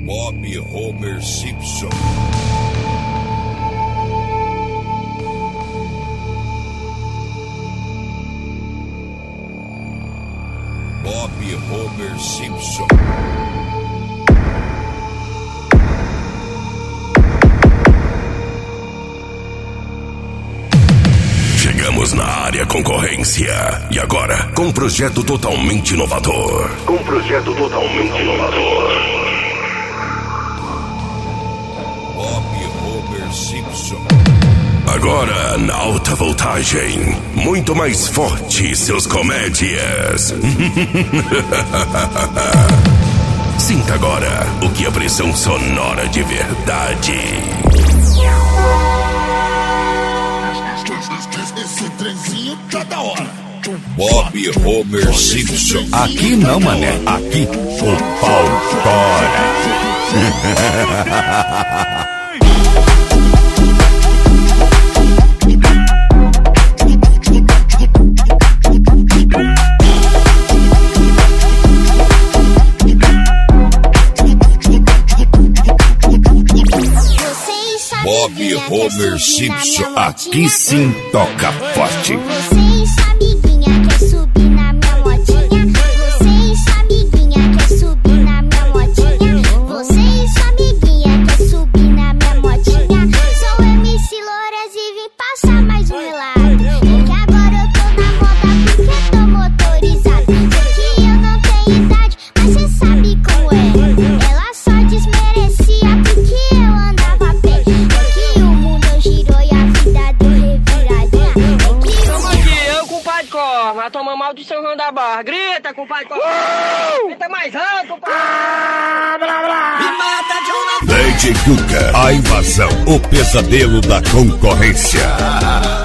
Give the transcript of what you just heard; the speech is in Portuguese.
Bob Homer Simpson. Bob Homer Simpson. Chegamos na área concorrência. E agora, com um projeto totalmente inovador. Bob Homer Simpson. Agora, na alta voltagem. Muito mais forte, seus comédias. Sinta agora o que é pressão sonora de verdade. Esse trenzinho tá da hora. Bob Homer Simpson. Aqui não, mané. Aqui o pau tora. Bob Homer Simpson. Aqui sim toca forte. Você e sua amiguinha quer subir na minha motinha. Você e sua amiguinha quer subir na minha motinha. Você e sua amiguinha quer subir na minha motinha. Sou MC Louras e vim passar mais um relato. Porque agora eu tô na moda porque tô motorizado. Sei que eu não tenho idade, mas cê sabe como é. Ela só desmerecia porque eu andava a pé. Que o mundo girou e a vida deu reviradinha. Tamo aqui, eu com o pai de Corma, toma maldição João da Barra. Grita com o pai de Corma. Grita mais alto, pai. Lady Guga, a invasão, o pesadelo da concorrência.